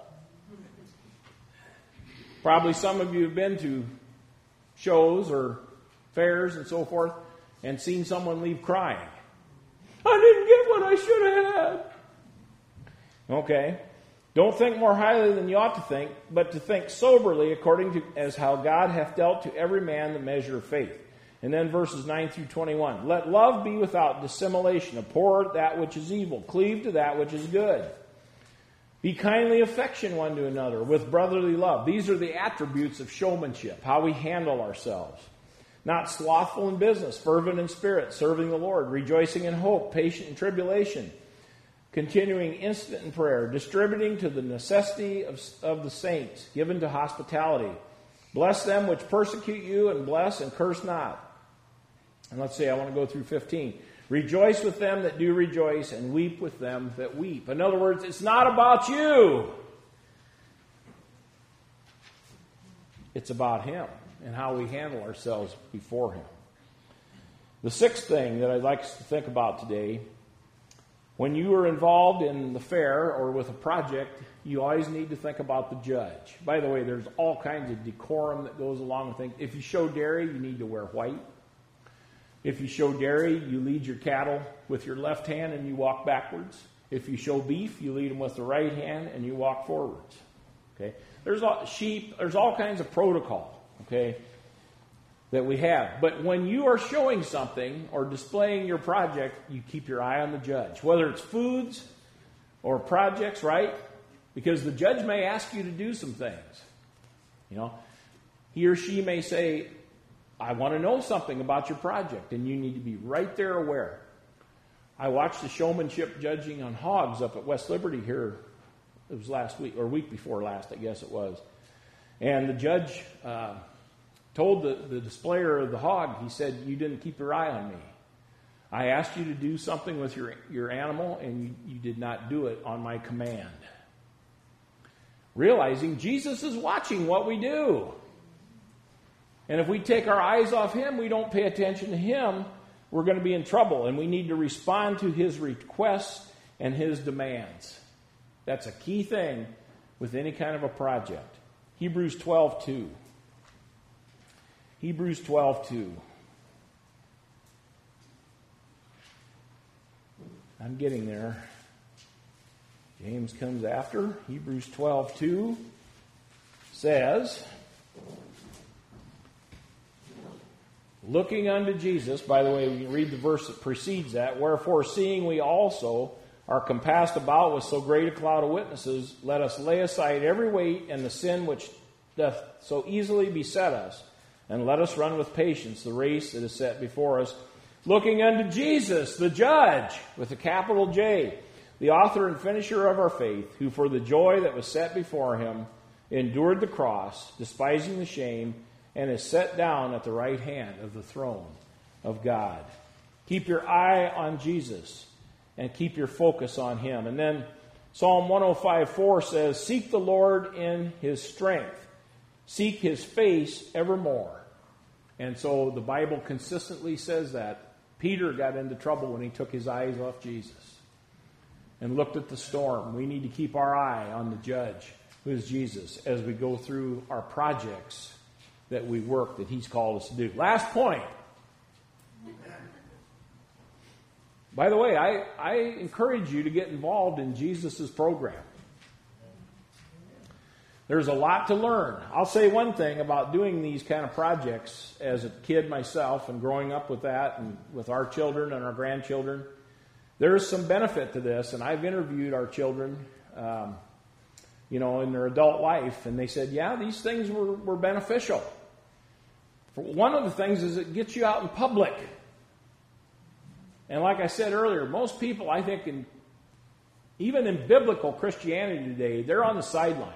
Probably some of you have been to shows or fairs and so forth and seen someone leave crying. I didn't get what I should have had. Okay. Don't think more highly than you ought to think, but to think soberly according to as how God hath dealt to every man the measure of faith. And then verses nine through twenty-one. "Let love be without dissimulation. Abhor that which is evil. Cleave to that which is good. Be kindly affection one to another with brotherly love." These are the attributes of showmanship, how we handle ourselves. "Not slothful in business, fervent in spirit, serving the Lord, rejoicing in hope, patient in tribulation, continuing instant in prayer, distributing to the necessity of, of the saints, given to hospitality. Bless them which persecute you, and bless and curse not." And let's see, I want to go through fifteen. "Rejoice with them that do rejoice, and weep with them that weep." In other words, it's not about you. It's about Him and how we handle ourselves before Him. The sixth thing that I'd like us to think about today, when you are involved in the fair or with a project, you always need to think about the judge. By the way, there's all kinds of decorum that goes along with things. If you show dairy, you need to wear white. If you show dairy, you lead your cattle with your left hand and you walk backwards. If you show beef, you lead them with the right hand and you walk forwards. Okay? There's all, sheep, there's all kinds of protocol, okay, that we have. But when you are showing something or displaying your project, you keep your eye on the judge. Whether it's foods or projects, right? Because the judge may ask you to do some things. You know, he or she may say, "I want to know something about your project," and you need to be right there aware. I watched the showmanship judging on hogs up at West Liberty here. It was last week, or week before last, I guess it was. And the judge uh, told the, the displayer of the hog, he said, "You didn't keep your eye on me. I asked you to do something with your, your animal, and you, you did not do it on my command." Realizing Jesus is watching what we do. And if we take our eyes off Him, we don't pay attention to Him, we're going to be in trouble. And we need to respond to His requests and His demands. That's a key thing with any kind of a project. Hebrews twelve two. Hebrews twelve two. I'm getting there. James comes after. Hebrews twelve two says, "Looking unto Jesus," by the way, we can read the verse that precedes that, "Wherefore, seeing we also are compassed about with so great a cloud of witnesses, let us lay aside every weight and the sin which doth so easily beset us, and let us run with patience the race that is set before us, looking unto Jesus, the judge," with a capital J, "the author and finisher of our faith, who for the joy that was set before Him endured the cross, despising the shame, and is set down at the right hand of the throne of God." Keep your eye on Jesus and keep your focus on Him. And then Psalm one oh five four says, "Seek the Lord in His strength. Seek His face evermore." And so the Bible consistently says that. Peter got into trouble when he took his eyes off Jesus and looked at the storm. We need to keep our eye on the judge, who is Jesus, as we go through our projects that we work that he's called us to do. Last point. By the way, I, I encourage you to get involved in Jesus' program. There's a lot to learn. I'll say one thing about doing these kind of projects as a kid myself and growing up with that and with our children and our grandchildren. There's some benefit to this, and I've interviewed our children, um, you know, in their adult life, and they said, yeah, these things were, were beneficial. For one of the things is it gets you out in public. And like I said earlier, most people, I think, in, even in biblical Christianity today, they're on the sidelines.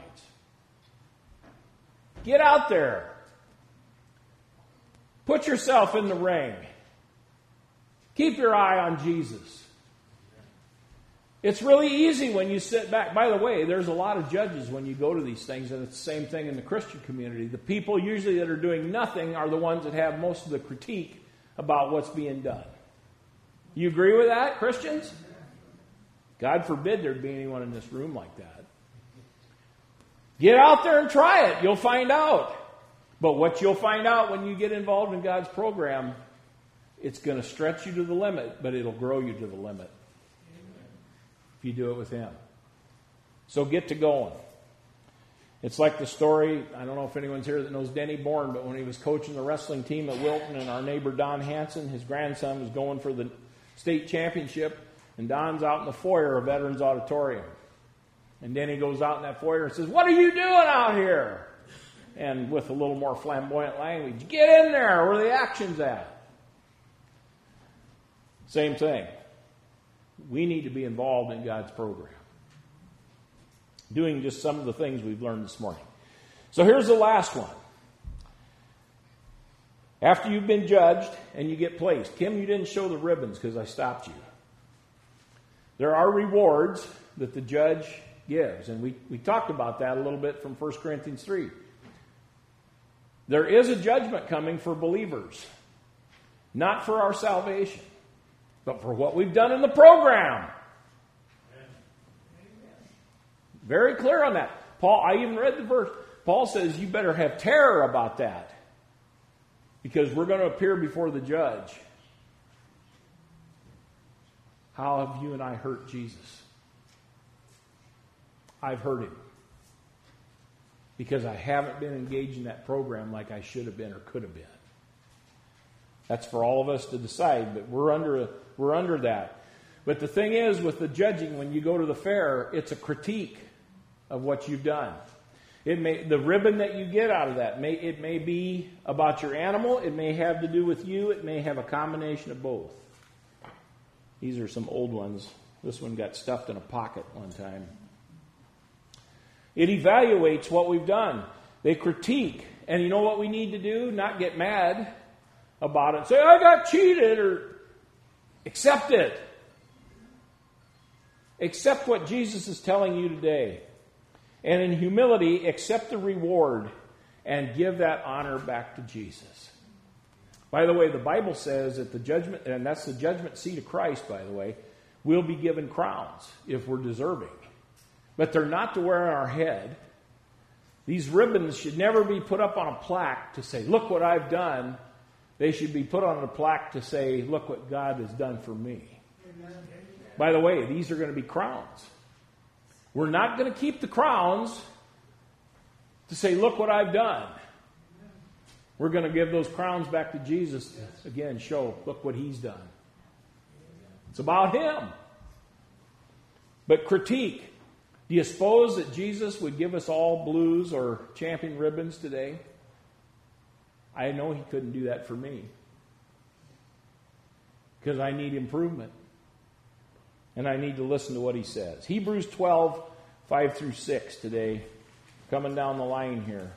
Get out there. Put yourself in the ring. Keep your eye on Jesus. It's really easy when you sit back. By the way, there's a lot of judges when you go to these things, and it's the same thing in the Christian community. The people usually that are doing nothing are the ones that have most of the critique about what's being done. You agree with that, Christians? God forbid there'd be anyone in this room like that. Get out there and try it. You'll find out. But what you'll find out when you get involved in God's program, it's going to stretch you to the limit, but it'll grow you to the limit if you do it with Him. So get to going. It's like the story, I don't know if anyone's here that knows Denny Bourne, but when he was coaching the wrestling team at Wilton, and our neighbor Don Hansen, his grandson, was going for the state championship, and Don's out in the foyer of Veterans Auditorium. And then he goes out in that foyer and says, "What are you doing out here?" And with a little more flamboyant language, "Get in there where the action's at." Same thing. We need to be involved in God's program, doing just some of the things we've learned this morning. So here's the last one. After you've been judged and you get placed. Kim, you didn't show the ribbons because I stopped you. There are rewards that the judge gives. And we, we talked about that a little bit from First Corinthians three. There is a judgment coming for believers. Not for our salvation, but for what we've done in the program. Very clear on that. Paul, I even read the verse. Paul says you better have terror about that, because we're going to appear before the judge. How have you and I hurt Jesus? I've hurt him because I haven't been engaged in that program like I should have been or could have been. That's for all of us to decide, but we're under a, we're under that. But the thing is, with the judging, when you go to the fair, it's a critique of what you've done. It may, the ribbon that you get out of that, may, it may be about your animal, it may have to do with you, it may have a combination of both. These are some old ones. This one got stuffed in a pocket one time. It evaluates what we've done. They critique. And you know what we need to do? Not get mad about it. Say, I got cheated, or accept it. Accept what Jesus is telling you today. And in humility, accept the reward and give that honor back to Jesus. By the way, the Bible says that the judgment, and that's the judgment seat of Christ, by the way, we'll be given crowns if we're deserving. But they're not to wear on our head. These ribbons should never be put up on a plaque to say, look what I've done. They should be put on a plaque to say, look what God has done for me. Amen. By the way, these are going to be crowns. We're not going to keep the crowns to say, look what I've done. We're going to give those crowns back to Jesus. Again, show, look what He's done. It's about Him. But critique. Do you suppose that Jesus would give us all blues or champion ribbons today? I know He couldn't do that for me, because I need improvement. And I need to listen to what He says. Hebrews twelve, five through six today. Coming down the line here.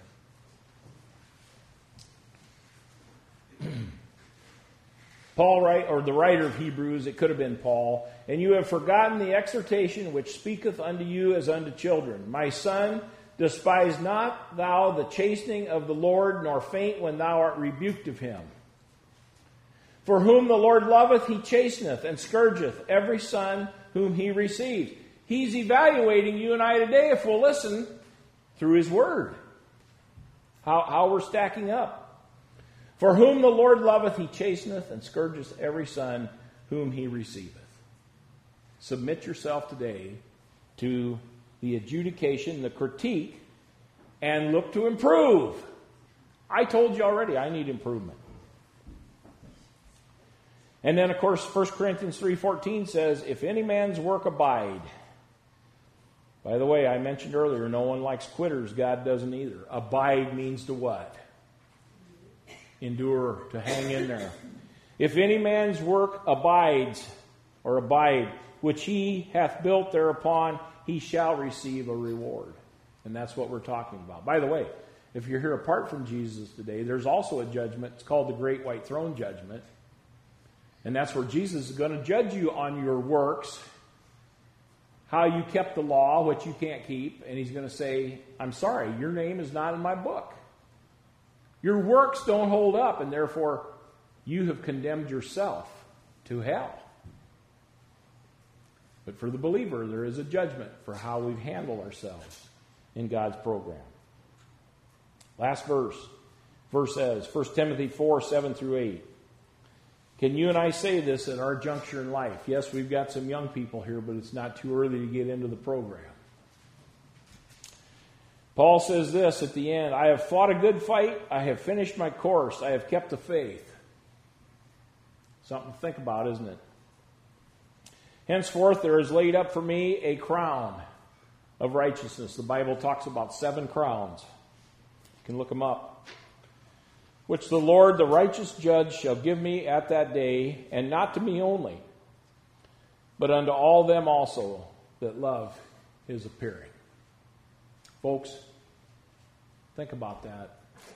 Paul, write, or the writer of Hebrews, it could have been Paul. And you have forgotten the exhortation which speaketh unto you as unto children. My son, Despise not thou the chastening of the Lord, nor faint when thou art rebuked of him. For whom the Lord loveth, he chasteneth, and scourgeth every son whom he receives. He's evaluating you and I today, if we'll listen, through his word. How, how we're stacking up. For whom the Lord loveth, he chasteneth, and scourgeth every son whom he receiveth. Submit yourself today to the adjudication, the critique, and look to improve. I told you already, I need improvement. And then, of course, First Corinthians three fourteen says, if any man's work abide. By the way, I mentioned earlier, no one likes quitters. God doesn't either. Abide means to what? Endure, to hang in there. If any man's work abides, or abide, which he hath built thereupon, he shall receive a reward. And that's what we're talking about. By the way, if you're here apart from Jesus today, there's also a judgment. It's called the Great White Throne Judgment. And that's where Jesus is going to judge you on your works, how you kept the law, what you can't keep. And he's going to say, I'm sorry, your name is not in my book. Your works don't hold up, and therefore you have condemned yourself to hell. But for the believer, there is a judgment for how we've handled ourselves in God's program. Last verse. Verse says, First Timothy four, seven through eight. Can you and I say this at our juncture in life? Yes, we've got some young people here, but it's not too early to get into the program. Paul says this at the end, I have fought a good fight, I have finished my course, I have kept the faith. Something to think about, isn't it? Henceforth there is laid up for me a crown of righteousness. The Bible talks about seven crowns. You can look them up. Which the Lord, the righteous judge, shall give me at that day, and not to me only, but unto all them also that love his appearing. Folks, think about that.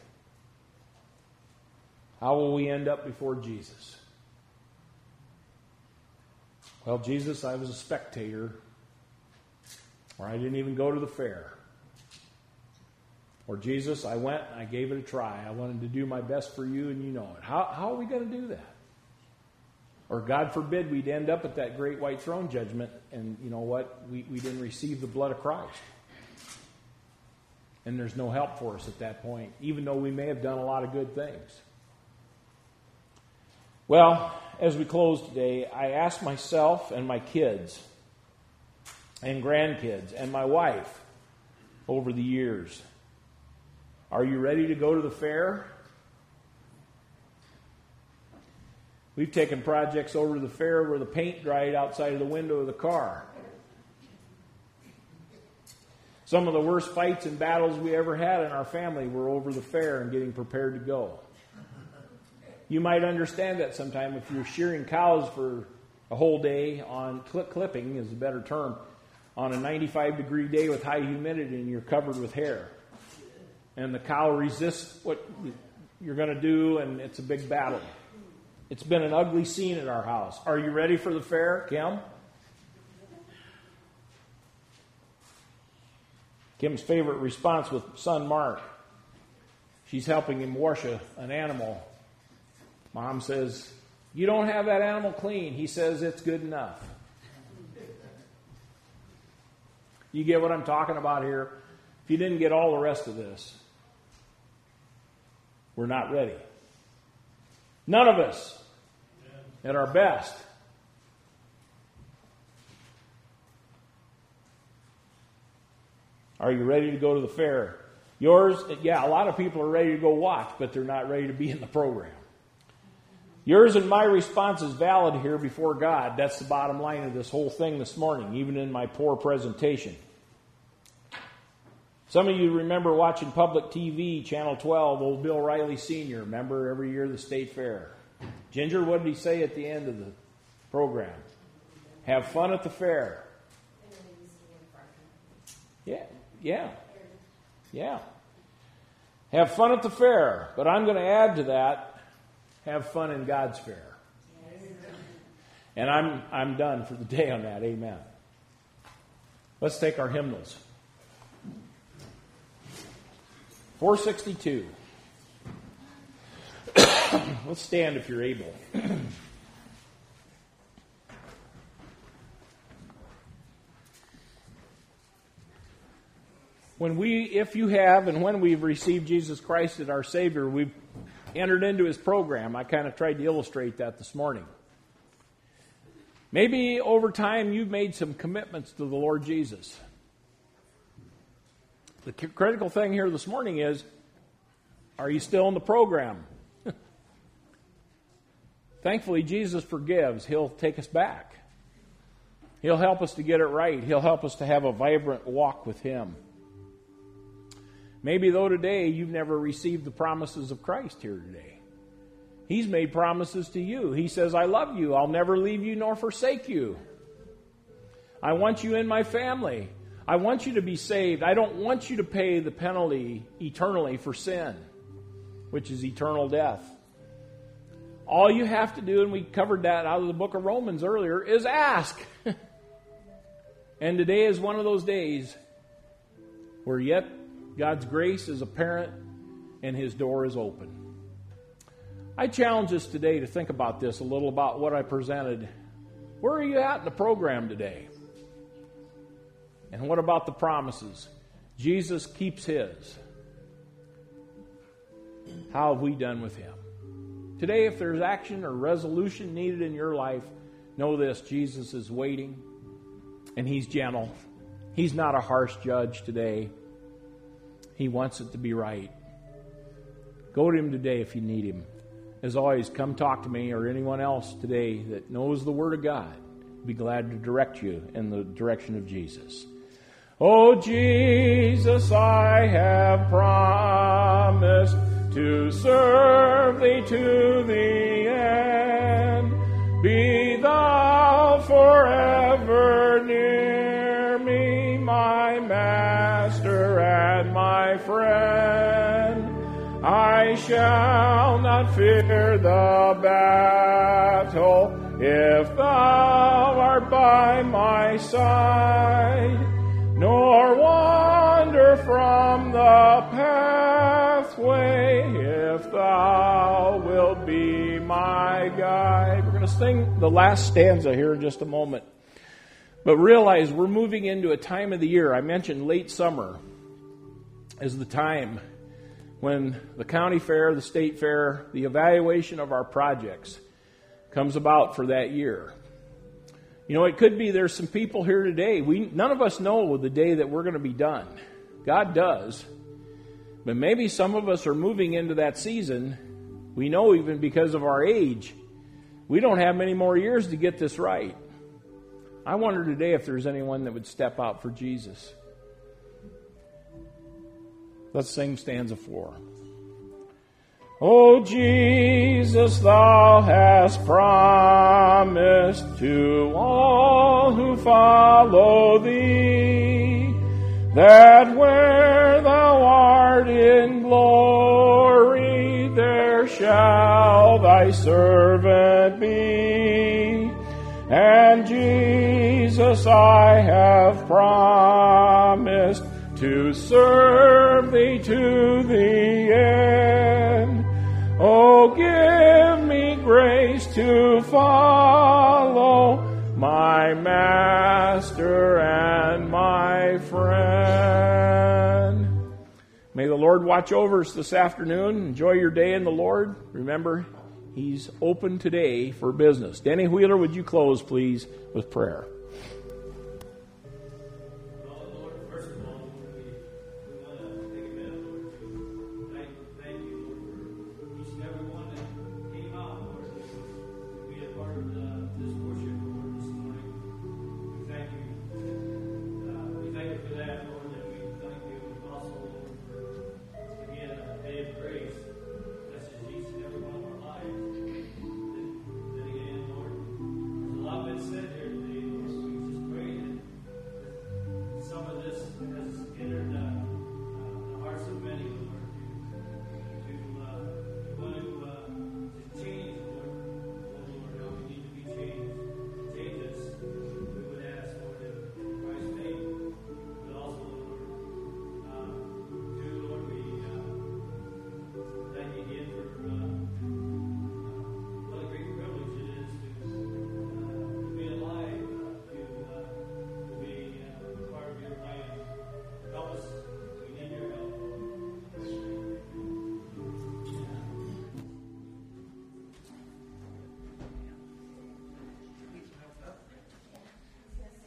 How will we end up before Jesus? Well, Jesus, I was a spectator, or I didn't even go to the fair. Or Jesus, I went and I gave it a try. I wanted to do my best for you, and you know it. How, how are we going to do that? Or God forbid we'd end up at that great white throne judgment, and you know what? We, we didn't receive the blood of Christ. And there's no help for us at that point, even though we may have done a lot of good things. Well, as we close today, I ask myself and my kids and grandkids and my wife over the years, are you ready to go to the fair? We've taken projects over to the fair where the paint dried outside of the window of the car. Some of the worst fights and battles we ever had in our family were over the fair and getting prepared to go. You might understand that sometime if you're shearing cows for a whole day on clip clipping is a better term, on a ninety-five degree day with high humidity and you're covered with hair. And the cow resists what you're going to do, and it's a big battle. It's been an ugly scene at our house. Are you ready for the fair, Kim? Kim's favorite response with son Mark. She's helping him wash a, an animal. Mom says, you don't have that animal clean. He says it's good enough. You get what I'm talking about here? If you didn't get all the rest of this, we're not ready. None of us at our best. Are you ready to go to the fair? Yours, yeah, a lot of people are ready to go watch, but they're not ready to be in the program. Yours and my response is valid here before God. That's the bottom line of this whole thing this morning, even in my poor presentation. Some of you remember watching public T V, Channel twelve, old Bill Riley Senior Remember every year the state fair. Ginger, what did he say at the end of the program? Have fun at the fair. Yeah, yeah, yeah. Have fun at the fair. But I'm going to add to that, have fun in God's fair. And I'm I'm done for the day on that. Amen. Let's take our hymnals. four sixty-two. Let's stand if you're able. When we, if you have, and when we've received Jesus Christ as our Savior, we've entered into His program. I kind of tried to illustrate that this morning. Maybe over time you've made some commitments to the Lord Jesus. The critical thing here this morning is, are you still in the program? Thankfully, Jesus forgives. He'll take us back. He'll help us to get it right. He'll help us to have a vibrant walk with Him. Maybe, though, today you've never received the promises of Christ here today. He's made promises to you. He says, I love you. I'll never leave you nor forsake you. I want you in my family. I want you to be saved. I don't want you to pay the penalty eternally for sin, which is eternal death. All you have to do, and we covered that out of the book of Romans earlier, is ask. And today is one of those days where yet God's grace is apparent and His door is open. I challenge us today to think about this a little, about what I presented. Where are you at in the program today? And what about the promises? Jesus keeps His. How have we done with Him? Today, if there's action or resolution needed in your life, know this: Jesus is waiting, and He's gentle. He's not a harsh judge today. He wants it to be right. Go to Him today if you need Him. As always, come talk to me or anyone else today that knows the Word of God. I'd be glad to direct you in the direction of Jesus. Oh, Jesus, I have promised to serve Thee to the end. Be Thou forever near me, my Master and my friend. I shall not fear the battle if Thou art by my side, nor wander from the pathway if Thou wilt be my guide. We're going to sing the last stanza here in just a moment. But realize we're moving into a time of the year. I mentioned late summer is the time when the county fair, the state fair, the evaluation of our projects comes about for that year. You know, it could be there's some people here today. We none of us know the day that we're going to be done. God does. But maybe some of us are moving into that season. We know even because of our age, we don't have many more years to get this right. I wonder today if there's anyone that would step out for Jesus. Let's sing stanza four. O Jesus, Thou hast promised to all who follow Thee, that where Thou art in glory, there shall Thy servant be. And Jesus, I have promised to serve Thee to the end. Oh, give me grace to follow my Master and my friend. May the Lord watch over us this afternoon. Enjoy your day in the Lord. Remember, He's open today for business. Danny Wheeler, would you close, please, with prayer?